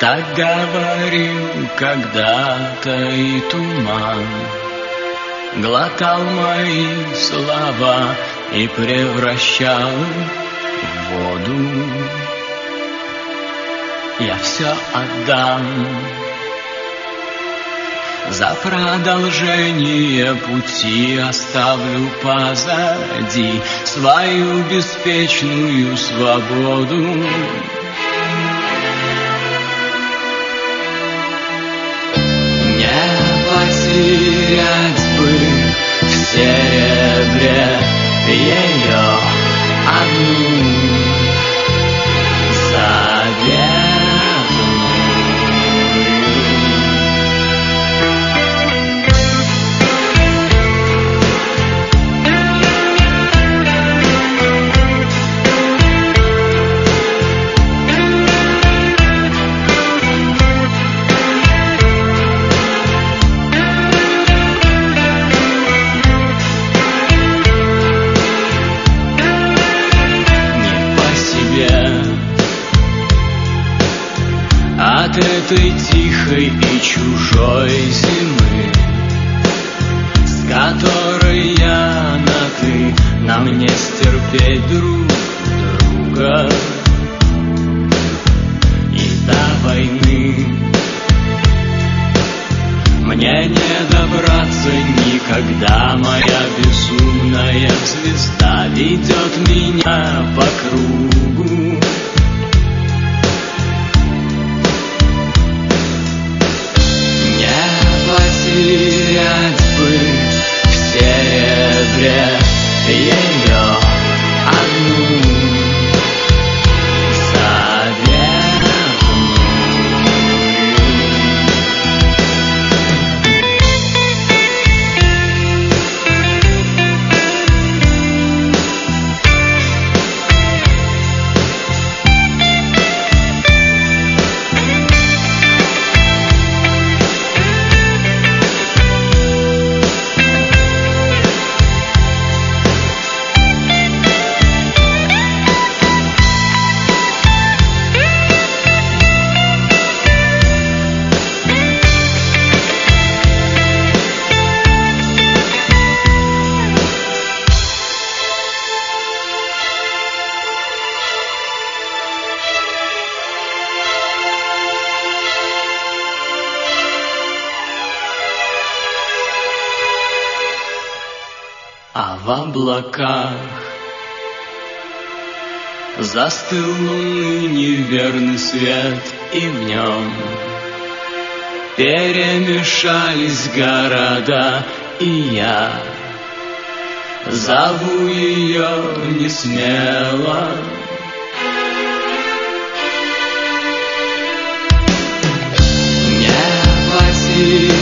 Так говорил когда-то и туман, глотал мои слова и превращал в воду. Я все отдам за продолжение пути, оставлю позади свою беспечную свободу. Потерять бы в серебре ее одну заветную. От этой тихой и чужой зимы, с которой я на «ты», нам не стерпеть друг друга. И до войны мне не добраться никогда, моя безумная звезда ведет меня по кругу. Потерять бы в серебре ее одну заветную. А в облаках застыл луны неверный свет, и в нем перемешались города, и я зову ее несмело. Не потерять